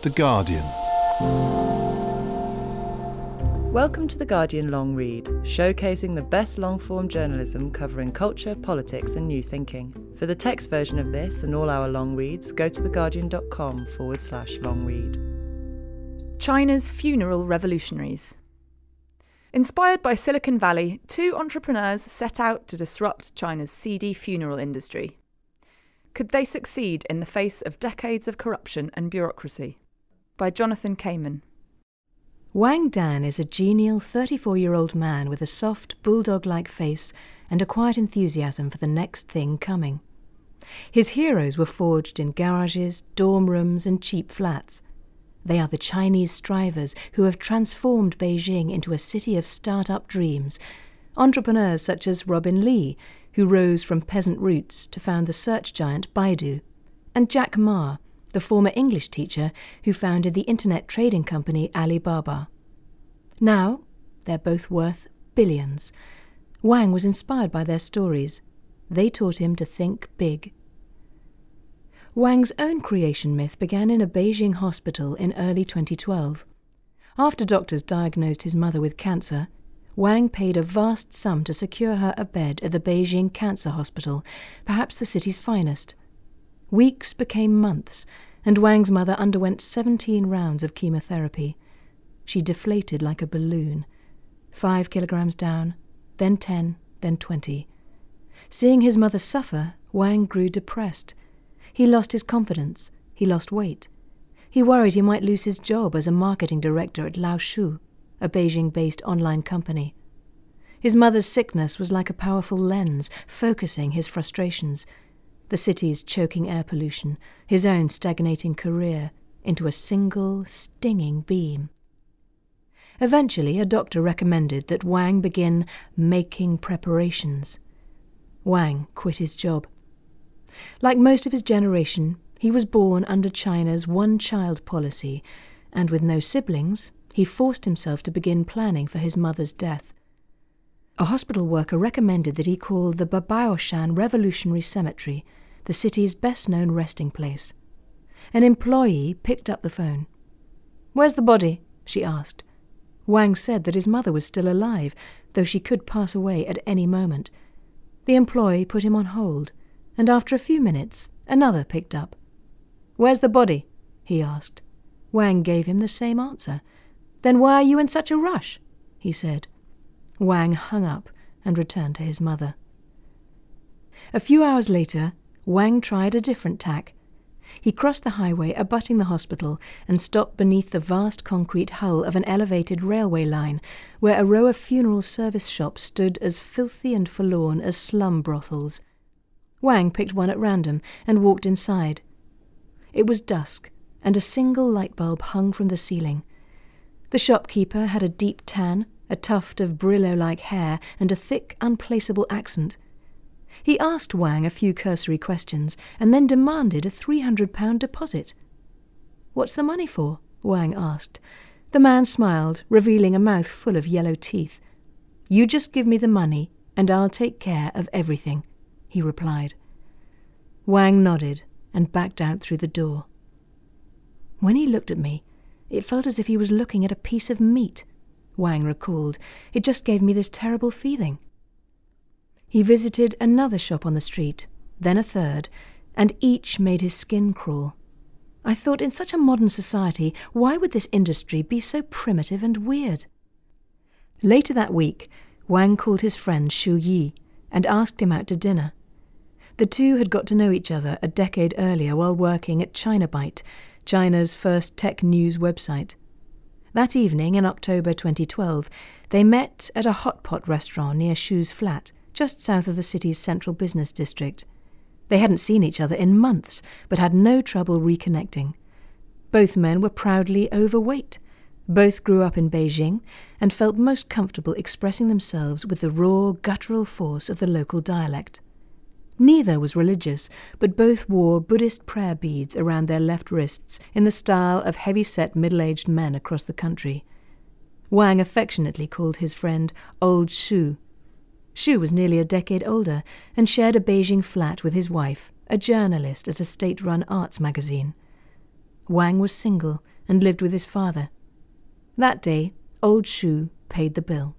The Guardian. Welcome to The Guardian Long Read, showcasing the best long-form journalism covering culture, politics and new thinking. For the text version of this and all our long reads, go to theguardian.com/long read. China's funeral revolutionaries. Inspired by Silicon Valley, two entrepreneurs set out to disrupt China's seedy funeral industry. Could they succeed in the face of decades of corruption and bureaucracy? By Jonathan Kamen. Wang Dan is a genial 34-year-old man with a soft, bulldog-like face and a quiet enthusiasm for the next thing coming. His heroes were forged in garages, dorm rooms and cheap flats. They are the Chinese strivers who have transformed Beijing into a city of start-up dreams. Entrepreneurs such as Robin Li, who rose from peasant roots to found the search giant Baidu, and Jack Ma, the former English teacher who founded the internet trading company Alibaba. Now, they're both worth billions. Wang was inspired by their stories. They taught him to think big. Wang's own creation myth began in a Beijing hospital in early 2012. After doctors diagnosed his mother with cancer, Wang paid a vast sum to secure her a bed at the Beijing Cancer Hospital, perhaps the city's finest. Weeks became months, and Wang's mother underwent 17 rounds of chemotherapy. She deflated like a balloon. 5 kilograms down, then 10, then 20. Seeing his mother suffer, Wang grew depressed. He lost his confidence. He lost weight. He worried he might lose his job as a marketing director at Laoshu, a Beijing-based online company. His mother's sickness was like a powerful lens, focusing his frustrations. The city's choking air pollution, his own stagnating career, into a single, stinging beam. Eventually, a doctor recommended that Wang begin making preparations. Wang quit his job. Like most of his generation, he was born under China's one-child policy, and with no siblings, he forced himself to begin planning for his mother's death. A hospital worker recommended that he call the Babaoshan Revolutionary Cemetery, the city's best-known resting place. An employee picked up the phone. "Where's the body?" she asked. Wang said that his mother was still alive, though she could pass away at any moment. The employee put him on hold, and after a few minutes, another picked up. "Where's the body?" he asked. Wang gave him the same answer. "Then why are you in such a rush?" he said. Wang hung up and returned to his mother. A few hours later, Wang tried a different tack. He crossed the highway abutting the hospital and stopped beneath the vast concrete hull of an elevated railway line, where a row of funeral service shops stood as filthy and forlorn as slum brothels. Wang picked one at random and walked inside. It was dusk, and a single light bulb hung from the ceiling. The shopkeeper had a deep tan, a tuft of Brillo-like hair, and a thick, unplaceable accent. He asked Wang a few cursory questions, and then demanded a £300 deposit. "What's the money for?" Wang asked. The man smiled, revealing a mouth full of yellow teeth. "You just give me the money, and I'll take care of everything," he replied. Wang nodded and backed out through the door. "When he looked at me, it felt as if he was looking at a piece of meat," Wang recalled. "It just gave me this terrible feeling." He visited another shop on the street, then a third, and each made his skin crawl. I thought, in such a modern society, why would this industry be so primitive and weird? Later that week, Wang called his friend Xu Yi and asked him out to dinner. The two had got to know each other a decade earlier while working at ChinaByte, China's first tech news website. That evening, in October 2012, they met at a hot pot restaurant near Xu's flat, just south of the city's central business district. They hadn't seen each other in months, but had no trouble reconnecting. Both men were proudly overweight. Both grew up in Beijing and felt most comfortable expressing themselves with the raw, guttural force of the local dialect. Neither was religious, but both wore Buddhist prayer beads around their left wrists in the style of heavy-set middle-aged men across the country. Wang affectionately called his friend Old Xu. Xu was nearly a decade older and shared a Beijing flat with his wife, a journalist at a state-run arts magazine. Wang was single and lived with his father. That day, old Shu paid the bill.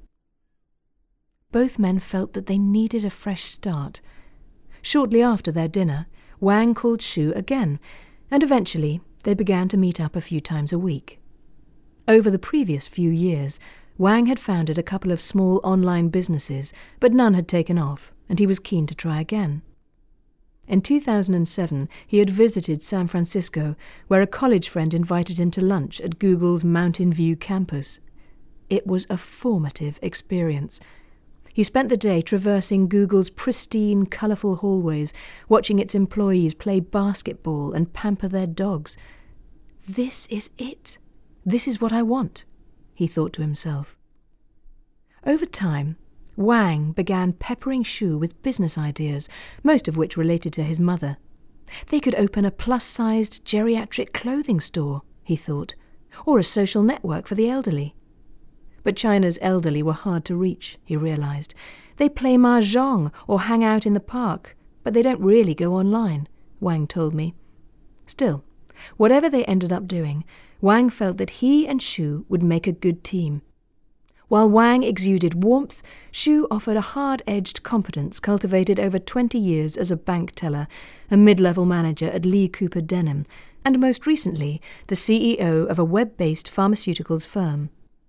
Both men felt that they needed a fresh start. Shortly after their dinner, Wang called Shu again, and eventually they began to meet up a few times a week. Over the previous few years, Wang had founded a couple of small online businesses, but none had taken off, and he was keen to try again. In 2007, he had visited San Francisco, where a college friend invited him to lunch at Google's Mountain View campus. It was a formative experience. He spent the day traversing Google's pristine, colourful hallways, watching its employees play basketball and pamper their dogs. "This is it. This is what I want," he thought to himself. Over time, Wang began peppering Shu with business ideas, most of which related to his mother. They could open a plus-sized geriatric clothing store, he thought, or a social network for the elderly. But China's elderly were hard to reach, he realised. They play mahjong or hang out in the park, but they don't really go online, Wang told me. Still, whatever they ended up doing, Wang felt that he and Shu would make a good team. While Wang exuded warmth, Shu offered a hard-edged competence cultivated over 20 years as a bank teller, a mid-level manager at Lee Cooper Denim, and most recently, the CEO of a web-based pharmaceuticals firm.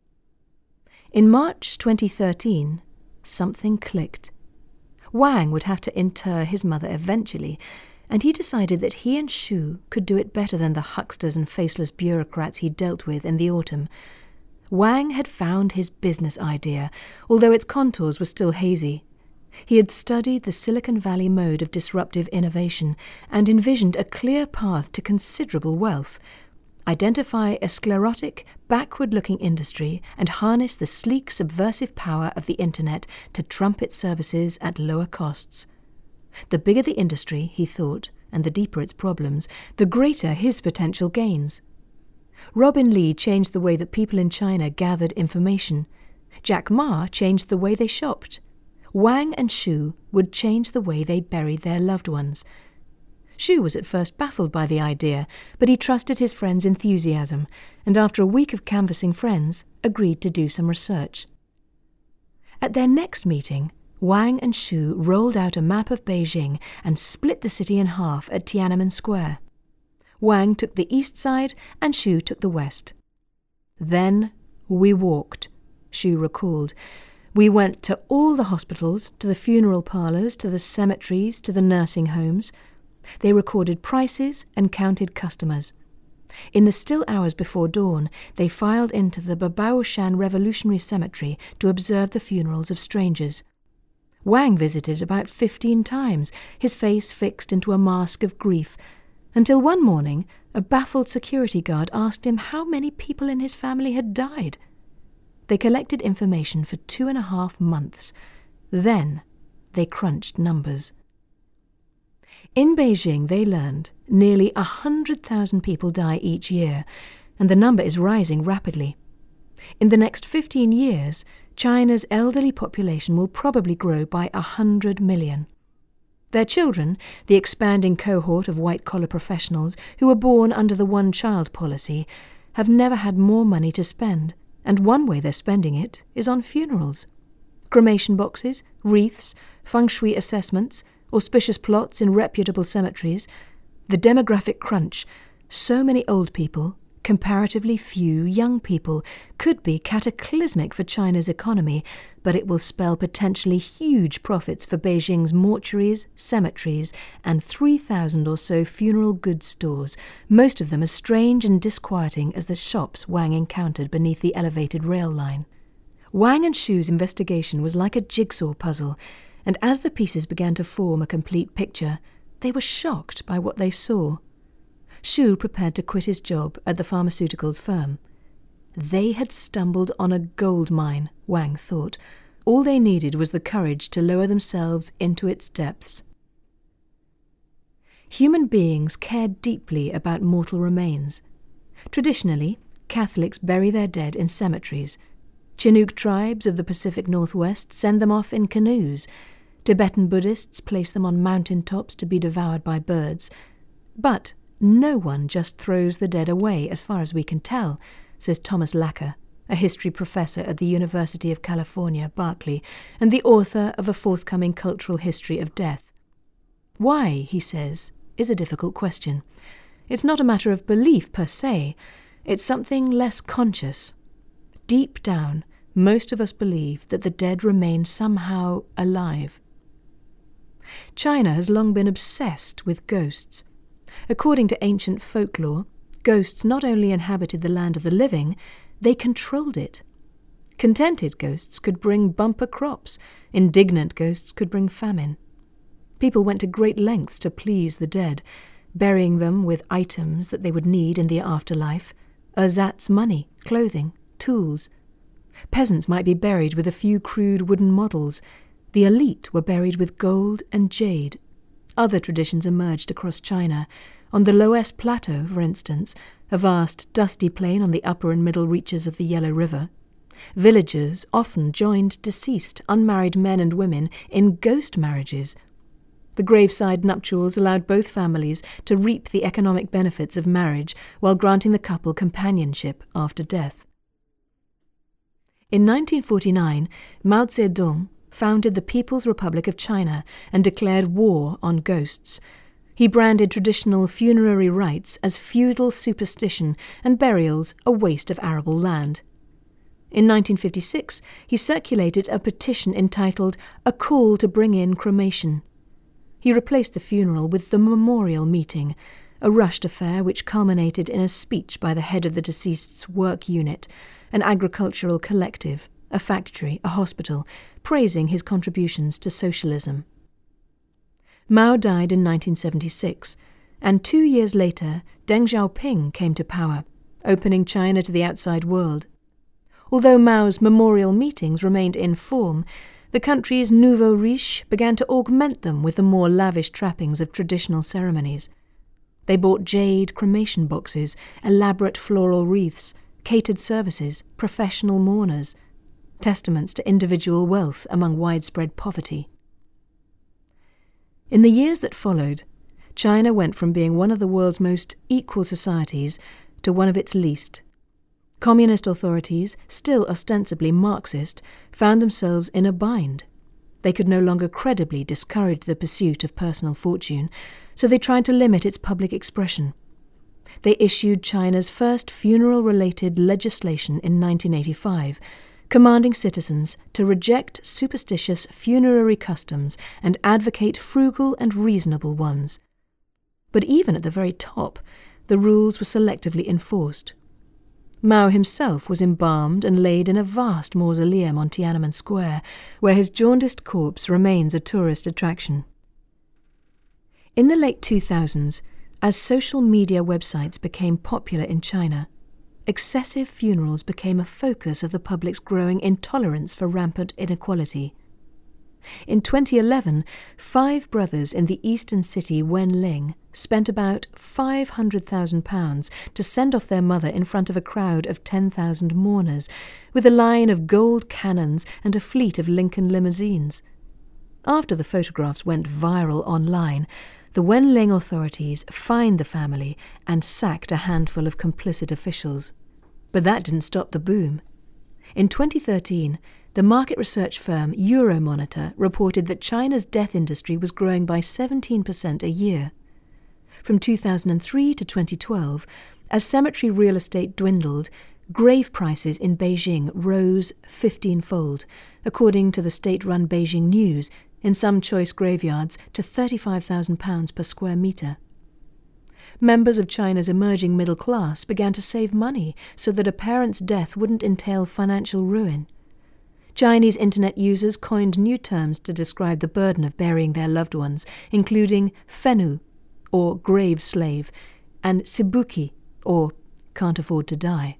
In March 2013, something clicked. Wang would have to inter his mother eventually, and he decided that he and Shu could do it better than the hucksters and faceless bureaucrats he dealt with in the autumn. Wang had found his business idea, although its contours were still hazy. He had studied the Silicon Valley mode of disruptive innovation and envisioned a clear path to considerable wealth. Identify a sclerotic, backward-looking industry and harness the sleek, subversive power of the Internet to trump its services at lower costs. The bigger the industry, he thought, and the deeper its problems, the greater his potential gains. Robin Li changed the way that people in China gathered information. Jack Ma changed the way they shopped. Wang and Shu would change the way they buried their loved ones. Shu was at first baffled by the idea, but he trusted his friend's enthusiasm, and after a week of canvassing friends, agreed to do some research. At their next meeting, Wang and Shu rolled out a map of Beijing and split the city in half at Tiananmen Square. Wang took the east side and Shu took the west. "Then we walked," Shu recalled. "We went to all the hospitals, to the funeral parlours, to the cemeteries, to the nursing homes. They recorded prices and counted customers. In the still hours before dawn, they filed into the Babaoshan Revolutionary Cemetery to observe the funerals of strangers. Wang visited about 15 times, his face fixed into a mask of grief, until one morning a baffled security guard asked him how many people in his family had died. They collected information for 2.5 months. Then they crunched numbers. In Beijing, they learned nearly 100,000 people die each year, and the number is rising rapidly. In the next 15 years, China's elderly population will probably grow by 100 million. Their children, the expanding cohort of white-collar professionals who were born under the one-child policy, have never had more money to spend, and one way they're spending it is on funerals. Cremation boxes, wreaths, feng shui assessments, auspicious plots in reputable cemeteries. The demographic crunch, so many old people, comparatively few young people, could be cataclysmic for China's economy, but it will spell potentially huge profits for Beijing's mortuaries, cemeteries, and 3,000 or so funeral goods stores, most of them as strange and disquieting as the shops Wang encountered beneath the elevated rail line. Wang and Shu's investigation was like a jigsaw puzzle, and as the pieces began to form a complete picture, they were shocked by what they saw. Shu prepared to quit his job at the pharmaceuticals firm. They had stumbled on a gold mine, Wang thought. All they needed was the courage to lower themselves into its depths. Human beings care deeply about mortal remains. Traditionally, Catholics bury their dead in cemeteries. Chinook tribes of the Pacific Northwest send them off in canoes. Tibetan Buddhists place them on mountain tops to be devoured by birds. But no one just throws the dead away, as far as we can tell, says Thomas Lacker, a history professor at the University of California, Berkeley, and the author of a forthcoming cultural history of death. Why, he says, is a difficult question. It's not a matter of belief per se, it's something less conscious. Deep down, most of us believe that the dead remain somehow alive. China has long been obsessed with ghosts. According to ancient folklore, ghosts not only inhabited the land of the living, they controlled it. Contented ghosts could bring bumper crops, indignant ghosts could bring famine. People went to great lengths to please the dead, burying them with items that they would need in the afterlife, ersatz money, clothing, tools. Peasants might be buried with a few crude wooden models. The elite were buried with gold and jade. Other traditions emerged across China. On the Loess Plateau, for instance, a vast dusty plain on the upper and middle reaches of the Yellow River, villagers often joined deceased, unmarried men and women in ghost marriages. The graveside nuptials allowed both families to reap the economic benefits of marriage while granting the couple companionship after death. In 1949, Mao Zedong founded the People's Republic of China and declared war on ghosts. He branded traditional funerary rites as feudal superstition and burials a waste of arable land. In 1956, he circulated a petition entitled A Call to Bring in Cremation. He replaced the funeral with the memorial meeting, a rushed affair which culminated in a speech by the head of the deceased's work unit, an agricultural collective, a factory, a hospital, praising his contributions to socialism. Mao died in 1976, and 2 years later Deng Xiaoping came to power, opening China to the outside world. Although Mao's memorial meetings remained in form, the country's nouveau riche began to augment them with the more lavish trappings of traditional ceremonies. They bought jade cremation boxes, elaborate floral wreaths, catered services, professional mourners, testaments to individual wealth among widespread poverty. In the years that followed, China went from being one of the world's most equal societies to one of its least. Communist authorities, still ostensibly Marxist, found themselves in a bind. They could no longer credibly discourage the pursuit of personal fortune, so they tried to limit its public expression. They issued China's first funeral-related legislation in 1985, commanding citizens to reject superstitious funerary customs and advocate frugal and reasonable ones. But even at the very top, the rules were selectively enforced. Mao himself was embalmed and laid in a vast mausoleum on Tiananmen Square, where his jaundiced corpse remains a tourist attraction. In the late 2000s, as social media websites became popular in China, excessive funerals became a focus of the public's growing intolerance for rampant inequality. In 2011, 5 brothers in the eastern city Wenling spent about £500,000 to send off their mother in front of a crowd of 10,000 mourners, with a line of gold cannons and a fleet of Lincoln limousines. After the photographs went viral online, the Wenling authorities fined the family and sacked a handful of complicit officials. But that didn't stop the boom. In 2013, the market research firm Euromonitor reported that China's death industry was growing by 17% a year. From 2003 to 2012, as cemetery real estate dwindled, grave prices in Beijing rose 15-fold, according to the state-run Beijing News, in some choice graveyards to £35,000 per square metre. Members of China's emerging middle class began to save money so that a parent's death wouldn't entail financial ruin. Chinese internet users coined new terms to describe the burden of burying their loved ones, including fenu, or grave slave, and sibuki, or can't afford to die.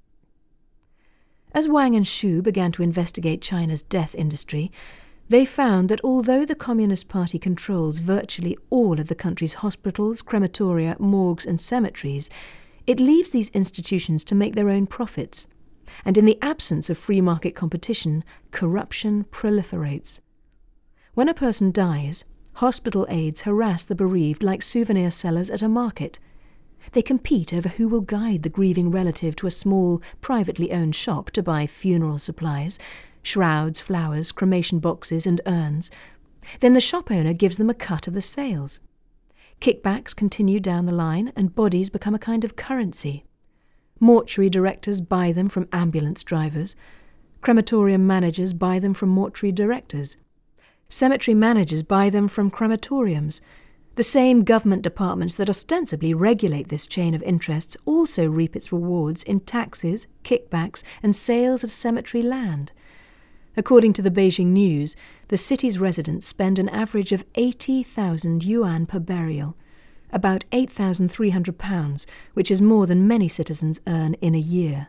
As Wang and Xu began to investigate China's death industry, they found that although the Communist Party controls virtually all of the country's hospitals, crematoria, morgues and cemeteries, it leaves these institutions to make their own profits. And in the absence of free market competition, corruption proliferates. When a person dies, hospital aides harass the bereaved like souvenir sellers at a market. They compete over who will guide the grieving relative to a small, privately owned shop to buy funeral supplies, shrouds, flowers, cremation boxes and urns. Then the shop owner gives them a cut of the sales. Kickbacks continue down the line and bodies become a kind of currency. Mortuary directors buy them from ambulance drivers. Crematorium managers buy them from mortuary directors. Cemetery managers buy them from crematoriums. The same government departments that ostensibly regulate this chain of interests also reap its rewards in taxes, kickbacks, and sales of cemetery land. According to the Beijing News, the city's residents spend an average of 80,000 yuan per burial, about £8,300, which is more than many citizens earn in a year.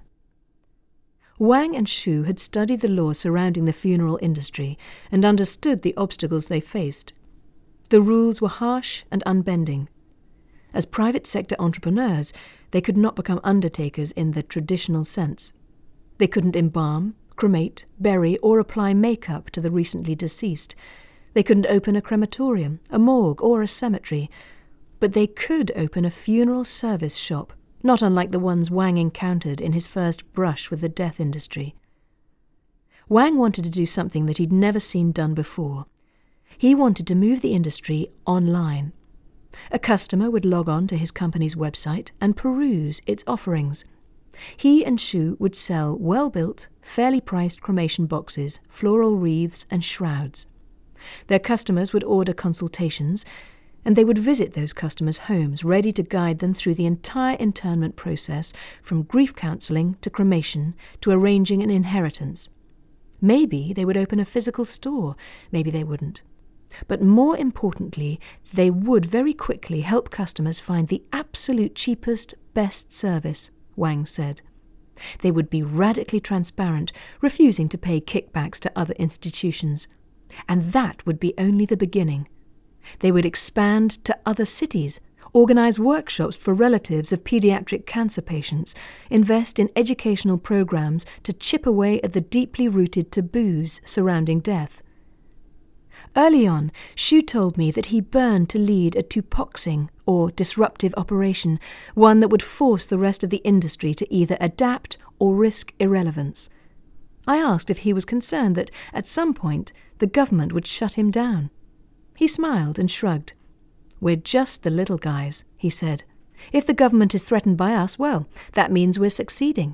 Wang and Xu had studied the law surrounding the funeral industry and understood the obstacles they faced. The rules were harsh and unbending. As private sector entrepreneurs, they could not become undertakers in the traditional sense. They couldn't embalm, cremate, bury, or apply makeup to the recently deceased. They couldn't open a crematorium, a morgue, or a cemetery. But they could open a funeral service shop, not unlike the ones Wang encountered in his first brush with the death industry. Wang wanted to do something that he'd never seen done before. He wanted to move the industry online. A customer would log on to his company's website and peruse its offerings. He and Xu would sell well-built, fairly priced cremation boxes, floral wreaths and shrouds. Their customers would order consultations, and they would visit those customers' homes ready to guide them through the entire internment process, from grief counselling to cremation to arranging an inheritance. Maybe they would open a physical store, maybe they wouldn't. But more importantly, they would very quickly help customers find the absolute cheapest, best service, Wang said. They would be radically transparent, refusing to pay kickbacks to other institutions. And that would be only the beginning. They would expand to other cities, organise workshops for relatives of paediatric cancer patients, invest in educational programmes to chip away at the deeply rooted taboos surrounding death. Early on, Xu told me that he burned to lead a tupoxing, or disruptive operation, one that would force the rest of the industry to either adapt or risk irrelevance. I asked if he was concerned that, at some point, the government would shut him down. He smiled and shrugged. "We're just the little guys," he said. "If the government is threatened by us, well, that means we're succeeding."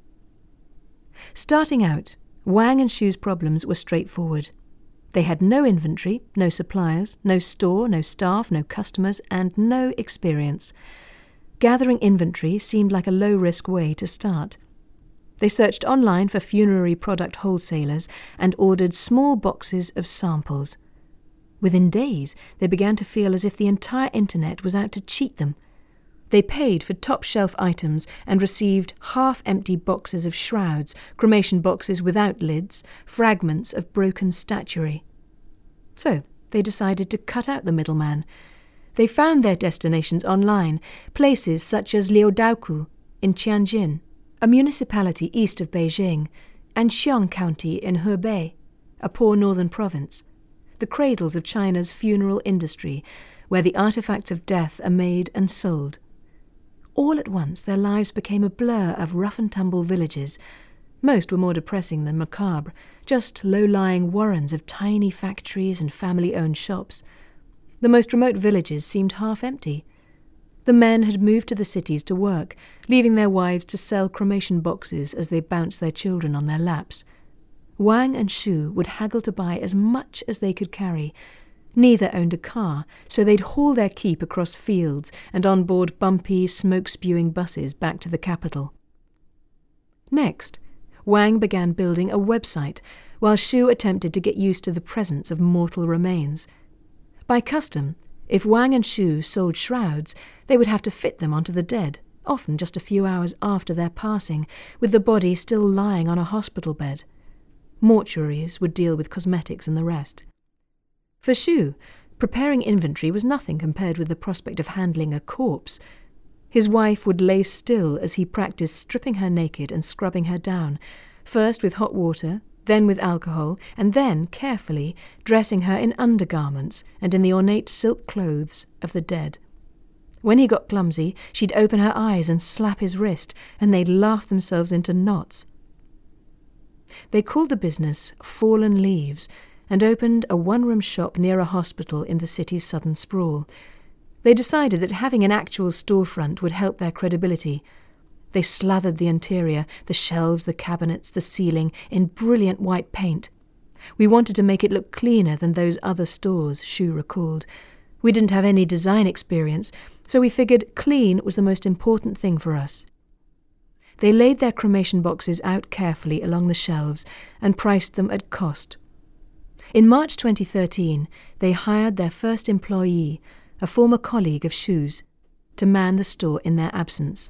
Starting out, Wang and Xu's problems were straightforward. They had no inventory, no suppliers, no store, no staff, no customers, and no experience. Gathering inventory seemed like a low-risk way to start. They searched online for funerary product wholesalers and ordered small boxes of samples. Within days, they began to feel as if the entire internet was out to cheat them. They paid for top-shelf items and received half-empty boxes of shrouds, cremation boxes without lids, fragments of broken statuary. So they decided to cut out the middleman. They found their destinations online, places such as Liudaoku in Tianjin, a municipality east of Beijing, and Xiong County in Hebei, a poor northern province, the cradles of China's funeral industry, where the artifacts of death are made and sold. All at once their lives became a blur of rough-and-tumble villages. Most were more depressing than macabre, just low-lying warrens of tiny factories and family-owned shops. The most remote villages seemed half-empty. The men had moved to the cities to work, leaving their wives to sell cremation boxes as they bounced their children on their laps. Wang and Xu would haggle to buy as much as they could carry. Neither owned a car, so they'd haul their keep across fields and on board bumpy, smoke-spewing buses back to the capital. Next, Wang began building a website, while Xu attempted to get used to the presence of mortal remains. By custom, if Wang and Xu sold shrouds, they would have to fit them onto the dead, often just a few hours after their passing, with the body still lying on a hospital bed. Mortuaries would deal with cosmetics and the rest. For Xu, preparing inventory was nothing compared with the prospect of handling a corpse. His wife would lay still as he practiced stripping her naked and scrubbing her down, first with hot water, then with alcohol, and then, carefully, dressing her in undergarments and in the ornate silk clothes of the dead. When he got clumsy, she'd open her eyes and slap his wrist, and they'd laugh themselves into knots. They called the business Fallen Leaves and opened a one-room shop near a hospital in the city's southern sprawl. They decided that having an actual storefront would help their credibility. They slathered the interior, the shelves, the cabinets, the ceiling, in brilliant white paint. We wanted to make it look cleaner than those other stores, Shu recalled. We didn't have any design experience, so we figured clean was the most important thing for us. They laid their cremation boxes out carefully along the shelves and priced them at cost. In March 2013, they hired their first employee, a former colleague of Shu's, to man the store in their absence.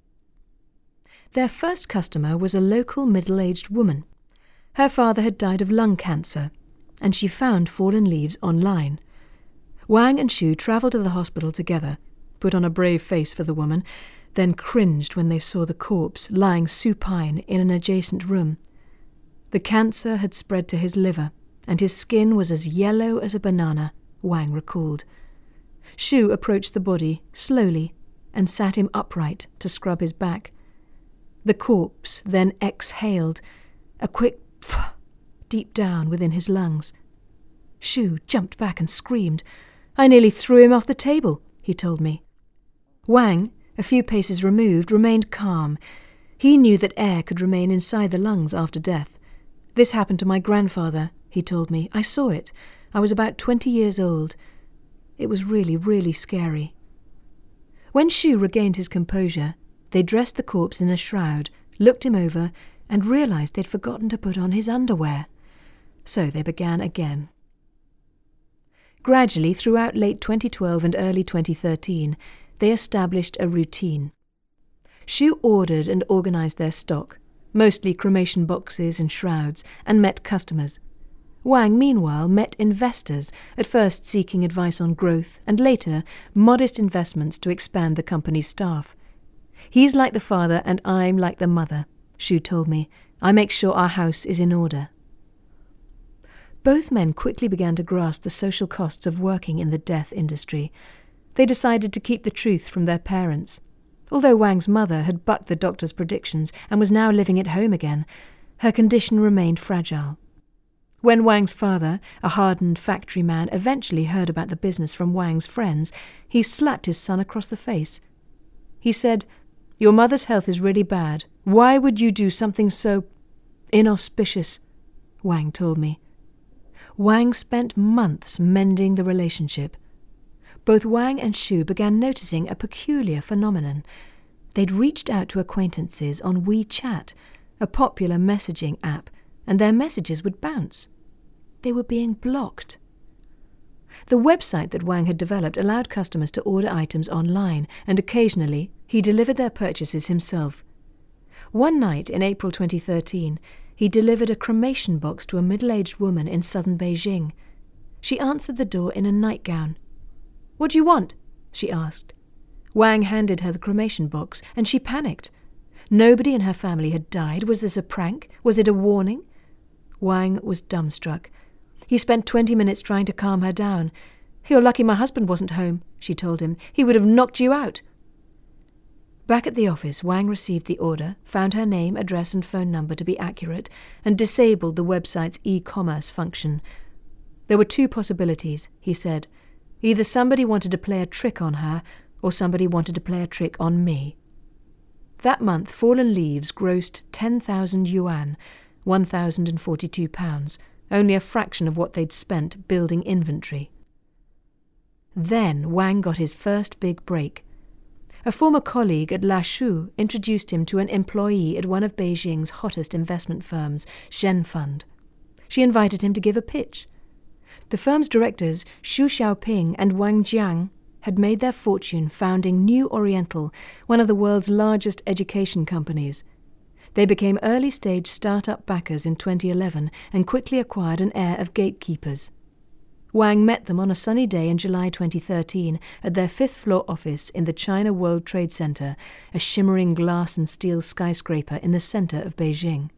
Their first customer was a local middle-aged woman. Her father had died of lung cancer, and she found Fallen Leaves online. Wang and Shu travelled to the hospital together, put on a brave face for the woman, then cringed when they saw the corpse lying supine in an adjacent room. The cancer had spread to his liver, and his skin was as yellow as a banana, Wang recalled. Shu approached the body slowly and sat him upright to scrub his back. The corpse then exhaled, a quick pff deep down within his lungs. Shu jumped back and screamed. "I nearly threw him off the table," he told me. Wang, a few paces removed, remained calm. He knew that air could remain inside the lungs after death. "This happened to my grandfather," he told me. "I saw it. I was about 20 years old. It was really, really scary." When Shu regained his composure, they dressed the corpse in a shroud, looked him over, and realized they'd forgotten to put on his underwear. So they began again. Gradually, throughout late 2012 and early 2013, they established a routine. Shu ordered and organized their stock, mostly cremation boxes and shrouds, and met customers. Wang, meanwhile, met investors, at first seeking advice on growth, and later modest investments to expand the company's staff. "He's like the father and I'm like the mother," Shu told me. "I make sure our house is in order." Both men quickly began to grasp the social costs of working in the death industry. They decided to keep the truth from their parents. Although Wang's mother had bucked the doctor's predictions and was now living at home again, her condition remained fragile. When Wang's father, a hardened factory man, eventually heard about the business from Wang's friends, he slapped his son across the face. He said, "Your mother's health is really bad. Why would you do something so inauspicious?" Wang told me. Wang spent months mending the relationship. Both Wang and Shu began noticing a peculiar phenomenon. They'd reached out to acquaintances on WeChat, a popular messaging app, and their messages would bounce. They were being blocked. The website that Wang had developed allowed customers to order items online, and occasionally he delivered their purchases himself. One night in April 2013, he delivered a cremation box to a middle-aged woman in southern Beijing. She answered the door in a nightgown. "What do you want?" she asked. Wang handed her the cremation box, and she panicked. Nobody in her family had died. Was this a prank? Was it a warning? Wang was dumbstruck. He spent 20 minutes trying to calm her down. "You're lucky my husband wasn't home," she told him. "He would have knocked you out." Back at the office, Wang received the order, found her name, address and phone number to be accurate, and disabled the website's e-commerce function. There were two possibilities, he said. Either somebody wanted to play a trick on her, or somebody wanted to play a trick on me. That month, Fallen Leaves grossed 10,000 yuan, £1,042, only a fraction of what they'd spent building inventory. Then Wang got his first big break. A former colleague at La Shu introduced him to an employee at one of Beijing's hottest investment firms, Zhen Fund. She invited him to give a pitch. The firm's directors, Xu Xiaoping and Wang Jiang, had made their fortune founding New Oriental, one of the world's largest education companies. They became early-stage start-up backers in 2011 and quickly acquired an air of gatekeepers. Wang met them on a sunny day in July 2013 at their fifth-floor office in the China World Trade Center, a shimmering glass and steel skyscraper in the center of Beijing.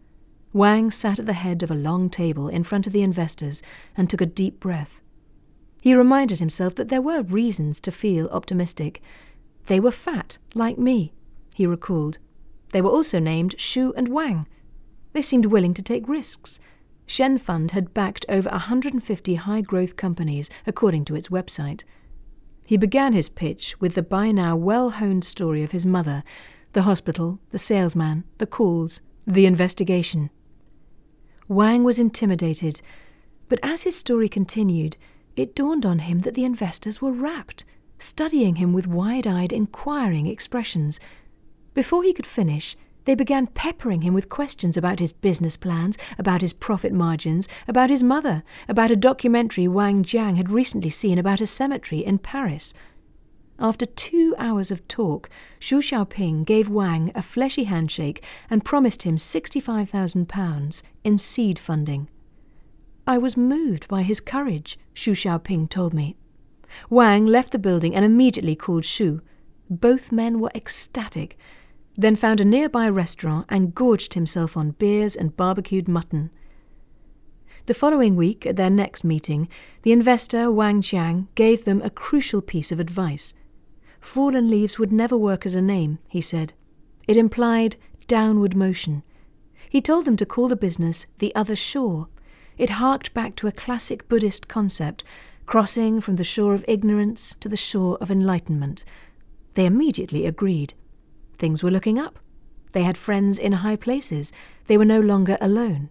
Wang sat at the head of a long table in front of the investors and took a deep breath. He reminded himself that there were reasons to feel optimistic. They were fat, like me, he recalled. They were also named Xu and Wang. They seemed willing to take risks. Shen Fund had backed over 150 high-growth companies, according to its website. He began his pitch with the by-now well-honed story of his mother, the hospital, the salesman, the calls, the investigation. Wang was intimidated, but as his story continued, it dawned on him that the investors were rapt, studying him with wide-eyed, inquiring expressions. Before he could finish, they began peppering him with questions about his business plans, about his profit margins, about his mother, about a documentary Wang Jiang had recently seen about a cemetery in Paris. After 2 hours of talk, Xu Xiaoping gave Wang a fleshy handshake and promised him £65,000 in seed funding. I was moved by his courage, Xu Xiaoping told me. Wang left the building and immediately called Xu. Both men were ecstatic, then found a nearby restaurant and gorged himself on beers and barbecued mutton. The following week, at their next meeting, the investor Wang Jiang gave them a crucial piece of advice. Fallen leaves would never work as a name, he said. It implied downward motion. He told them to call the business The Other Shore. It harked back to a classic Buddhist concept, crossing from the shore of ignorance to the shore of enlightenment. They immediately agreed. Things were looking up. They had friends in high places. They were no longer alone.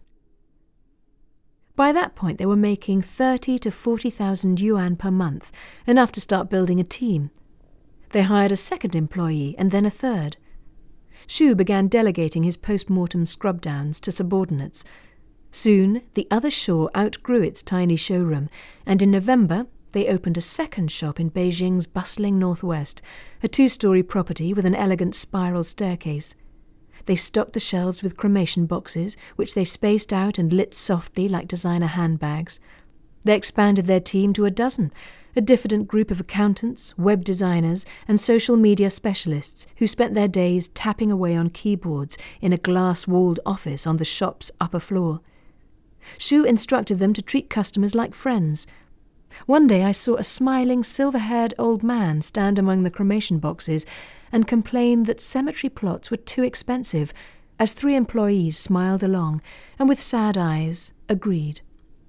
By that point, they were making 30 to 40,000 yuan per month, enough to start building a team. They hired a second employee and then a third. Xu began delegating his post-mortem scrub-downs to subordinates. Soon, The Other Shore outgrew its tiny showroom, and in November, they opened a second shop in Beijing's bustling northwest, a 2-story property with an elegant spiral staircase. They stocked the shelves with cremation boxes, which they spaced out and lit softly like designer handbags. They expanded their team to a dozen, a diffident group of accountants, web designers, and social media specialists who spent their days tapping away on keyboards in a glass-walled office on the shop's upper floor. Xu instructed them to treat customers like friends. One day I saw a smiling, silver-haired old man stand among the cremation boxes and complain that cemetery plots were too expensive, as 3 employees smiled along and with sad eyes agreed.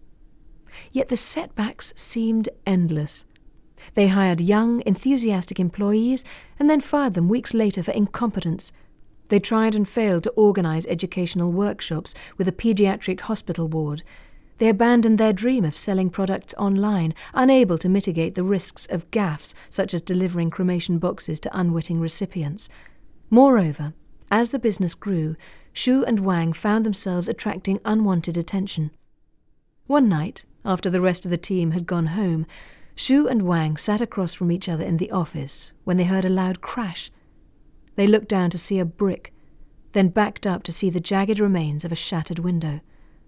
Yet the setbacks seemed endless. They hired young, enthusiastic employees and then fired them weeks later for incompetence. They tried and failed to organise educational workshops with a paediatric hospital ward. They abandoned their dream of selling products online, unable to mitigate the risks of gaffes such as delivering cremation boxes to unwitting recipients. Moreover, as the business grew, Xu and Wang found themselves attracting unwanted attention. One night, after the rest of the team had gone home, Xu and Wang sat across from each other in the office when they heard a loud crash. They looked down to see a brick, then backed up to see the jagged remains of a shattered window.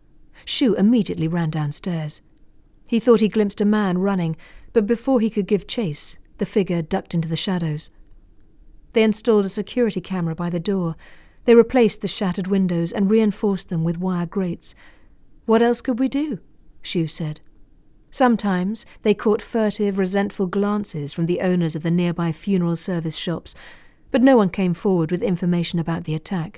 Xu immediately ran downstairs. He thought he glimpsed a man running, but before he could give chase, the figure ducked into the shadows. They installed a security camera by the door. They replaced the shattered windows and reinforced them with wire grates. "What else could we do?" Xu said. Sometimes they caught furtive, resentful glances from the owners of the nearby funeral service shops, but no one came forward with information about the attack.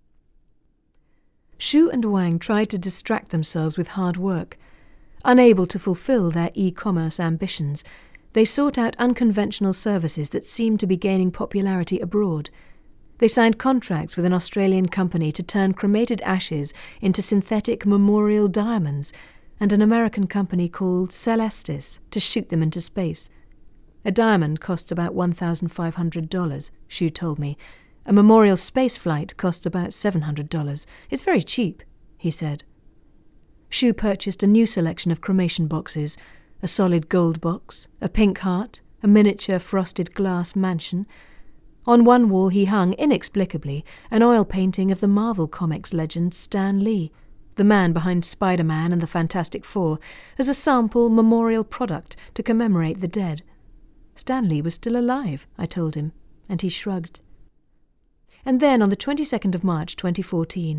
Xu and Wang tried to distract themselves with hard work. Unable to fulfill their e-commerce ambitions, they sought out unconventional services that seemed to be gaining popularity abroad. They signed contracts with an Australian company to turn cremated ashes into synthetic memorial diamonds, and an American company called Celestis to shoot them into space. A diamond costs about $1,500, Xu told me. A memorial space flight costs about $700. It's very cheap, he said. Xu purchased a new selection of cremation boxes, a solid gold box, a pink heart, a miniature frosted glass mansion. On one wall he hung, inexplicably, an oil painting of the Marvel Comics legend Stan Lee, the man behind Spider-Man and the Fantastic Four, as a sample memorial product to commemorate the dead. Stan Lee was still alive, I told him, and he shrugged. And then, on the 22nd of March 2014,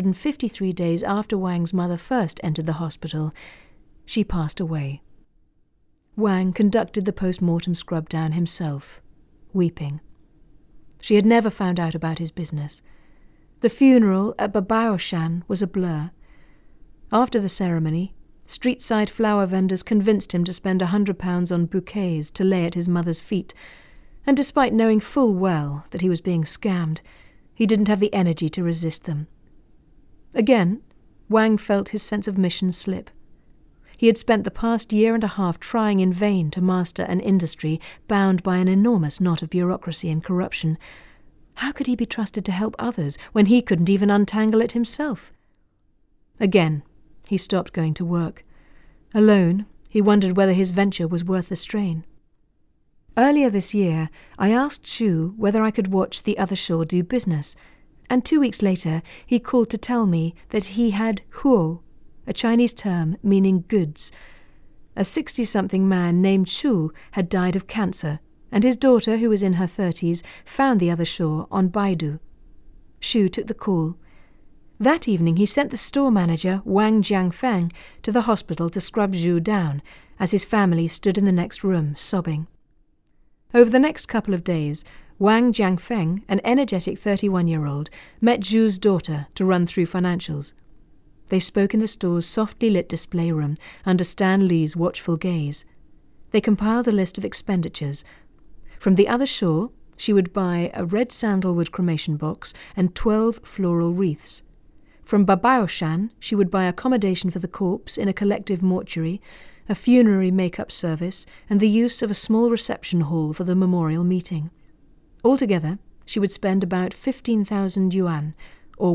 753 days after Wang's mother first entered the hospital, she passed away. Wang conducted the post-mortem scrub-down himself, weeping. She had never found out about his business. The funeral at Babaoshan was a blur. After the ceremony, street-side flower vendors convinced him to spend £100 on bouquets to lay at his mother's feet, and despite knowing full well that he was being scammed, he didn't have the energy to resist them. Again, Wang felt his sense of mission slip. He had spent the past year and a half trying in vain to master an industry bound by an enormous knot of bureaucracy and corruption. How could he be trusted to help others when he couldn't even untangle it himself? Again, he stopped going to work. Alone, he wondered whether his venture was worth the strain. Earlier this year, I asked Xu whether I could watch the other shore do business, and 2 weeks later he called to tell me that he had huo, a Chinese term meaning goods. A 60-something man named Xu had died of cancer, and his daughter, who was in her 30s, found the other shore on Baidu. Xu took the call. That evening he sent the store manager, Wang Jiangfeng, to the hospital to scrub Xu down, as his family stood in the next room, sobbing. Over the next couple of days, Wang Jiangfeng, an energetic 31-year-old, met Xu's daughter to run through financials. They spoke in the store's softly lit display room, under Stan Lee's watchful gaze. They compiled a list of expenditures. From the other shore, she would buy a red sandalwood cremation box and 12 floral wreaths. From Babaoshan, she would buy accommodation for the corpse in a collective mortuary, a funerary make-up service, and the use of a small reception hall for the memorial meeting. Altogether, she would spend about 15,000 yuan, or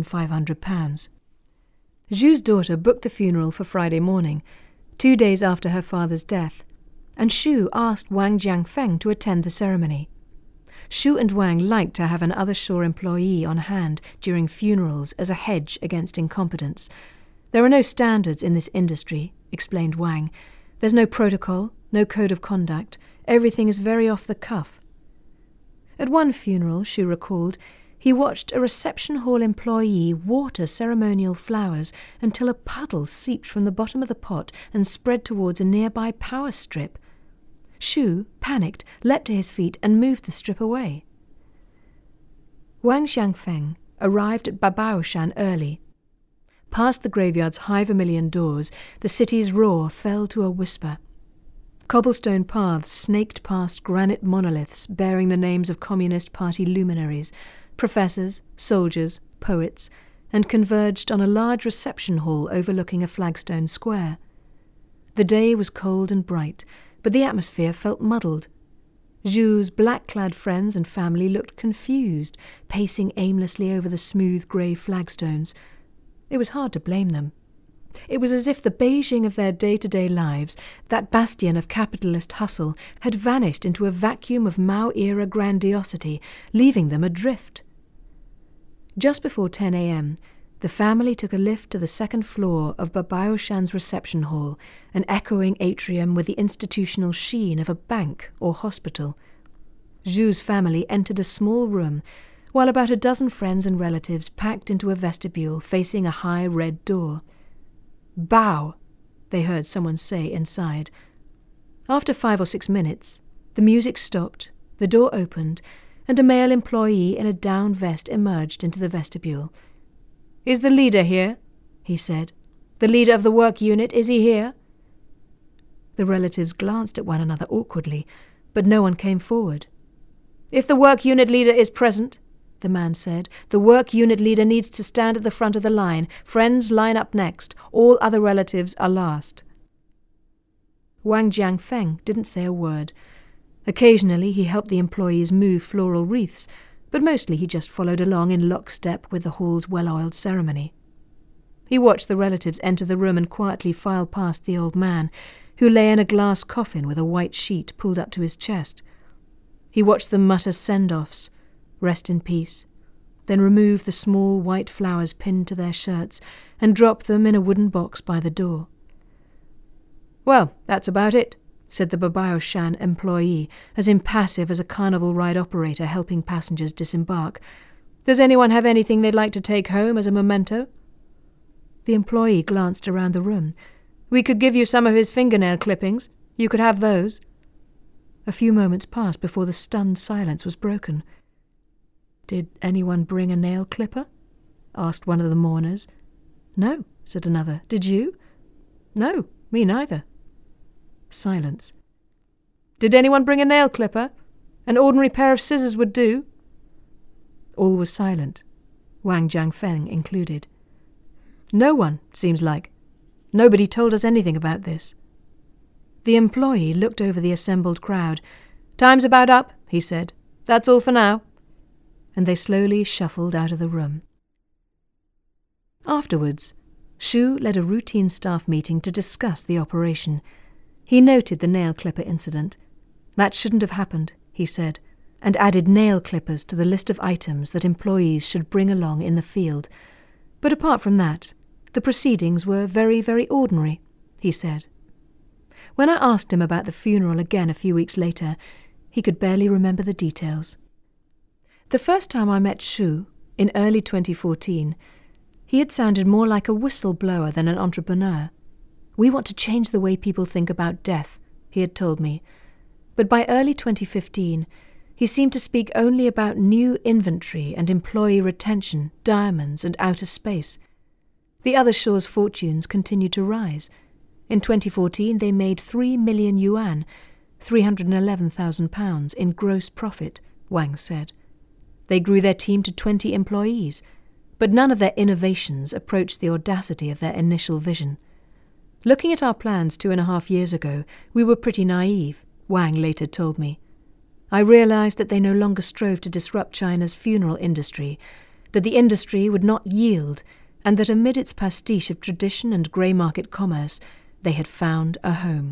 £1,500. Xu's daughter booked the funeral for Friday morning, 2 days after her father's death, and Xu asked Wang Jiangfeng to attend the ceremony. Xu and Wang liked to have an other shore employee on hand during funerals as a hedge against incompetence. There are no standards in this industry, explained Wang. There's no protocol, no code of conduct. Everything is very off the cuff. At one funeral, Xu recalled, he watched a reception hall employee water ceremonial flowers until a puddle seeped from the bottom of the pot and spread towards a nearby power strip. Xu, panicked, leapt to his feet and moved the strip away. Wang Jiangfeng arrived at Babaoshan early. Past the graveyard's high vermilion doors, the city's roar fell to a whisper. Cobblestone paths snaked past granite monoliths bearing the names of Communist Party luminaries, professors, soldiers, poets, and converged on a large reception hall overlooking a flagstone square. The day was cold and bright, but the atmosphere felt muddled. Xu's black-clad friends and family looked confused, pacing aimlessly over the smooth grey flagstones. It was hard to blame them. It was as if the Beijing of their day-to-day lives, that bastion of capitalist hustle, had vanished into a vacuum of Mao-era grandiosity, leaving them adrift. Just before 10 a.m., the family took a lift to the second floor of Babaoshan's reception hall, an echoing atrium with the institutional sheen of a bank or hospital. Xu's family entered a small room, while about a dozen friends and relatives packed into a vestibule facing a high red door. "Bow," they heard someone say inside. After 5 or 6 minutes, the music stopped, the door opened, and a male employee in a down vest emerged into the vestibule. "Is the leader here?" he said. "The leader of the work unit, is he here?" The relatives glanced at one another awkwardly, but no one came forward. "If the work unit leader is present," the man said, "the work unit leader needs to stand at the front of the line. Friends line up next. All other relatives are last." Wang Jiangfeng didn't say a word. Occasionally he helped the employees move floral wreaths, but mostly he just followed along in lockstep with the hall's well-oiled ceremony. He watched the relatives enter the room and quietly file past the old man, who lay in a glass coffin with a white sheet pulled up to his chest. He watched them mutter send-offs, "Rest in peace," then remove the small white flowers pinned to their shirts and drop them in a wooden box by the door. "Well, that's about it," said the Babaoshan employee, as impassive as a carnival ride operator helping passengers disembark. "Does anyone have anything they'd like to take home as a memento?" The employee glanced around the room. "We could give you some of his fingernail clippings. You could have those." A few moments passed before the stunned silence was broken. "Did anyone bring a nail clipper?" asked one of the mourners. "No," said another. "Did you?" "No, me neither." Silence. "Did anyone bring a nail clipper? An ordinary pair of scissors would do." All was silent, Wang Jiangfeng included. "No one, seems like. Nobody told us anything about this." The employee looked over the assembled crowd. "Time's about up," he said. "That's all for now." And they slowly shuffled out of the room. Afterwards, Xu led a routine staff meeting to discuss the operation. He noted the nail clipper incident. That shouldn't have happened, he said, and added nail clippers to the list of items that employees should bring along in the field. But apart from that, the proceedings were very, very ordinary, he said. When I asked him about the funeral again a few weeks later, he could barely remember the details. The first time I met Xu, in early 2014, he had sounded more like a whistleblower than an entrepreneur. "We want to change the way people think about death," he had told me. But by early 2015, he seemed to speak only about new inventory and employee retention, diamonds and outer space. The other Shaw's fortunes continued to rise. In 2014, they made 3 million yuan, £311,000 in gross profit, Wang said. They grew their team to 20 employees, but none of their innovations approached the audacity of their initial vision. Looking at our plans 2.5 years ago, we were pretty naive, Wang later told me. I realized that they no longer strove to disrupt China's funeral industry, that the industry would not yield, and that amid its pastiche of tradition and grey market commerce, they had found a home.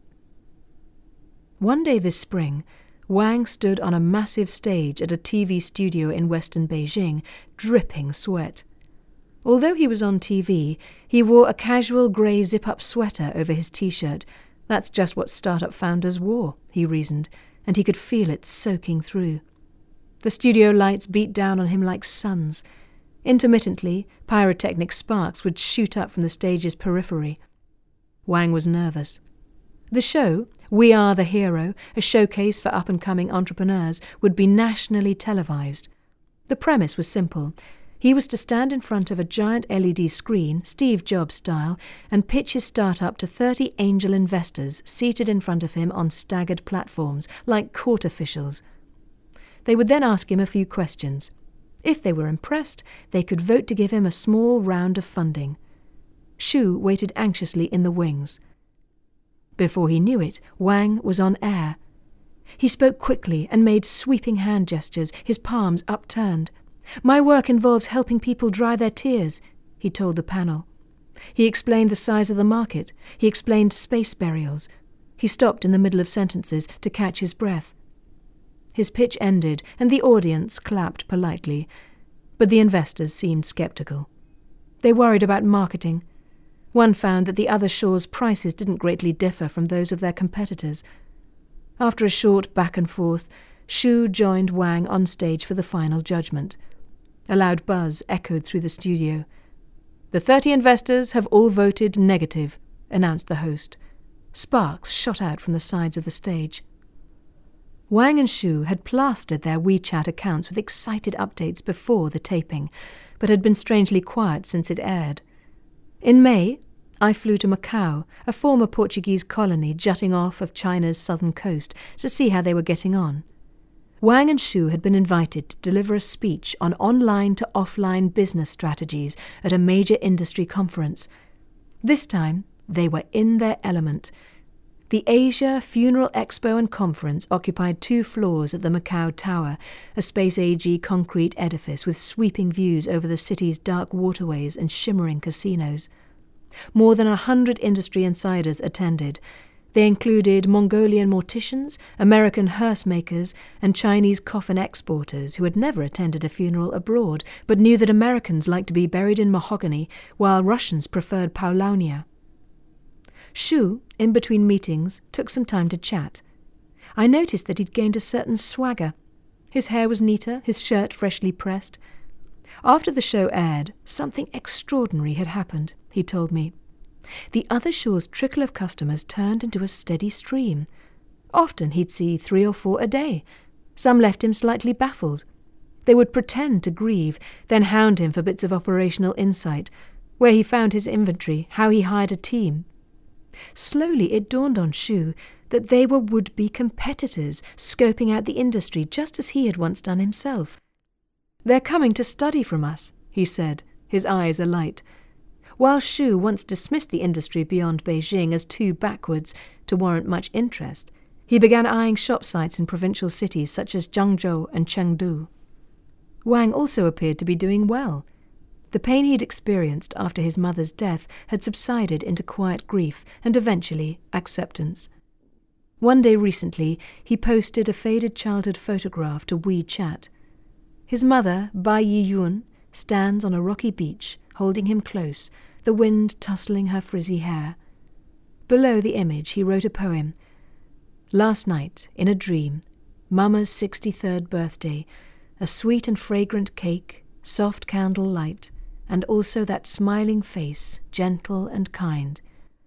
One day this spring, Wang stood on a massive stage at a TV studio in western Beijing, dripping sweat. Although he was on TV, he wore a casual grey zip-up sweater over his T-shirt. That's just what startup founders wore, he reasoned, and he could feel it soaking through. The studio lights beat down on him like suns. Intermittently, pyrotechnic sparks would shoot up from the stage's periphery. Wang was nervous. The show, We Are the Hero, a showcase for up-and-coming entrepreneurs, would be nationally televised. The premise was simple. He was to stand in front of a giant LED screen, Steve Jobs style, and pitch his startup to 30 angel investors seated in front of him on staggered platforms, like court officials. They would then ask him a few questions. If they were impressed, they could vote to give him a small round of funding. Xu waited anxiously in the wings. Before he knew it, Wang was on air. He spoke quickly and made sweeping hand gestures, his palms upturned. "My work involves helping people dry their tears," he told the panel. He explained the size of the market. He explained space burials. He stopped in the middle of sentences to catch his breath. His pitch ended, and the audience clapped politely, but the investors seemed sceptical. They worried about marketing. One found that the other Shaw's prices didn't greatly differ from those of their competitors. After a short back and forth, Xu joined Wang on stage for the final judgment. A loud buzz echoed through the studio. "The 30 investors have all voted negative," announced the host. Sparks shot out from the sides of the stage. Wang and Xu had plastered their WeChat accounts with excited updates before the taping, but had been strangely quiet since it aired. In May, I flew to Macau, a former Portuguese colony jutting off of China's southern coast, to see how they were getting on. Wang and Xu had been invited to deliver a speech on online to offline business strategies at a major industry conference. This time, they were in their element. The Asia Funeral Expo and Conference occupied 2 floors at the Macau Tower, a space-age concrete edifice with sweeping views over the city's dark waterways and shimmering casinos. More than 100 industry insiders attended. They included Mongolian morticians, American hearse makers, and Chinese coffin exporters who had never attended a funeral abroad, but knew that Americans liked to be buried in mahogany, while Russians preferred paulownia. Xu, in between meetings, took some time to chat. I noticed that he'd gained a certain swagger. His hair was neater, his shirt freshly pressed. After the show aired, something extraordinary had happened, he told me. The other shore's trickle of customers turned into a steady stream. Often he'd see 3 or 4 a day. Some left him slightly baffled. They would pretend to grieve, then hound him for bits of operational insight, where he found his inventory, how he hired a team. Slowly it dawned on Xu that they were would-be competitors, scoping out the industry just as he had once done himself. "They're coming to study from us," he said, his eyes alight. While Xu once dismissed the industry beyond Beijing as too backwards to warrant much interest, he began eyeing shop sites in provincial cities such as Zhengzhou and Chengdu. Wang also appeared to be doing well. The pain he'd experienced after his mother's death had subsided into quiet grief and eventually acceptance. One day recently, he posted a faded childhood photograph to WeChat. His mother, Bai Yiyun, stands on a rocky beach, holding him close, the wind tussling her frizzy hair. Below the image, he wrote a poem. "Last night, in a dream, Mama's 63rd birthday, a sweet and fragrant cake, soft candle light, and also that smiling face, gentle and kind."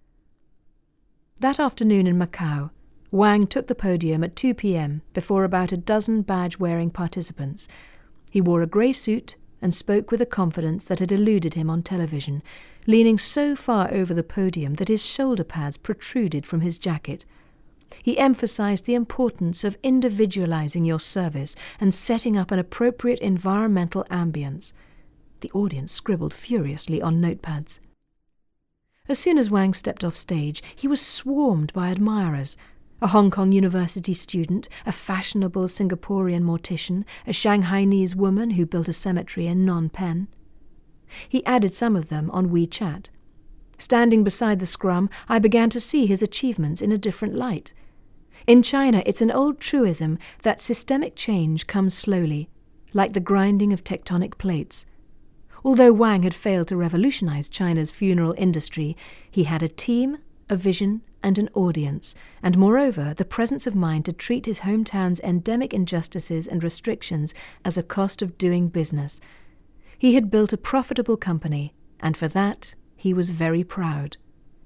That afternoon in Macau, Wang took the podium at 2 p.m. before about a dozen badge-wearing participants. He wore a grey suit and spoke with a confidence that had eluded him on television, leaning so far over the podium that his shoulder pads protruded from his jacket. He emphasized the importance of individualizing your service and setting up an appropriate environmental ambience. The audience scribbled furiously on notepads. As soon as Wang stepped off stage, he was swarmed by admirers. A Hong Kong University student, a fashionable Singaporean mortician, a Shanghainese woman who built a cemetery in Phnom Penh. He added some of them on WeChat. Standing beside the scrum, I began to see his achievements in a different light. In China, it's an old truism that systemic change comes slowly, like the grinding of tectonic plates. Although Wang had failed to revolutionize China's funeral industry, he had a team, a vision, and an audience, and moreover the presence of mind to treat his hometown's endemic injustices and restrictions as a cost of doing business. He had built a profitable company, and for that he was very proud.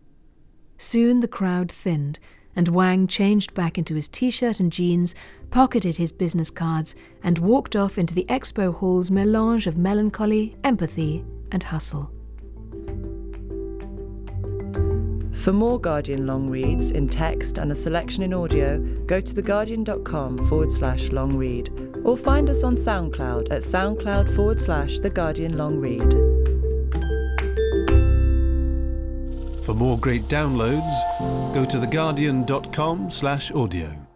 Soon the crowd thinned, and Wang changed back into his t-shirt and jeans, pocketed his business cards, and walked off into the expo hall's melange of melancholy, empathy, and hustle. For more Guardian long reads in text and a selection in audio, go to theguardian.com/long read or find us on SoundCloud at soundcloud/The Guardian Long Read. For more great downloads, go to theguardian.com/audio.